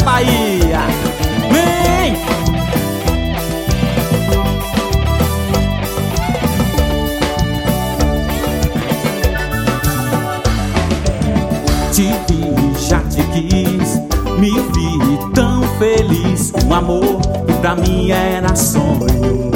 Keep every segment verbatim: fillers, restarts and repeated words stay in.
Bahia. Vem! Te vi, já te quis, me vi tão feliz. Um amor que pra mim era sonho.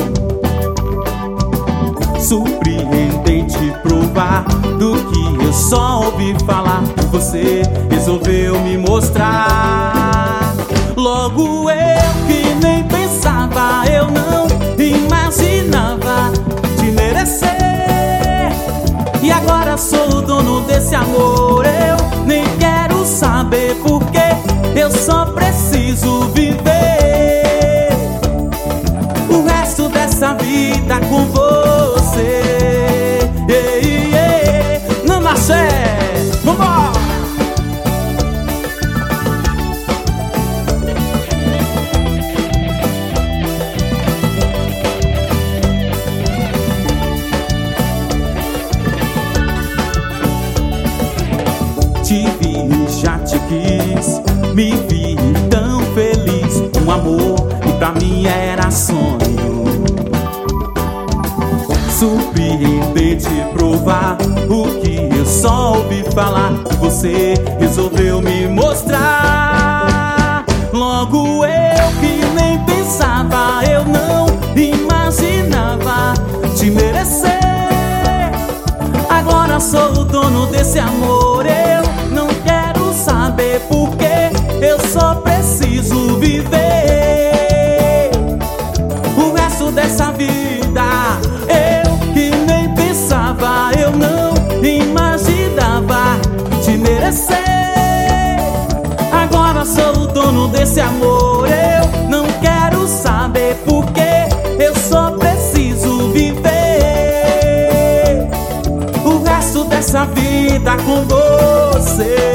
Surpreendente provar do que eu só ouvi falar. Você resolveu me mostrar. Logo eu que nem pensava, eu não imaginava te merecer. E agora sou o dono desse amor. Eu nem quero saber porque eu só preciso viver o resto dessa vida com você. Ei, ei, não nascer, vambora! Te vi, já te quis, me vi tão feliz. Um amor que pra mim era sonho. Surpreendente provar o que eu só ouvi falar. Você resolveu me mostrar. Logo eu que nem pensava, eu não imaginava te merecer. Agora sou o dono desse amor. Eu não quero saber porque eu só preciso viver o resto dessa vida. Eu que nem pensava, eu não imaginava te merecer. Agora sou o dono desse amor. Eu não quero saber porque eu só preciso viver o resto dessa vida com você.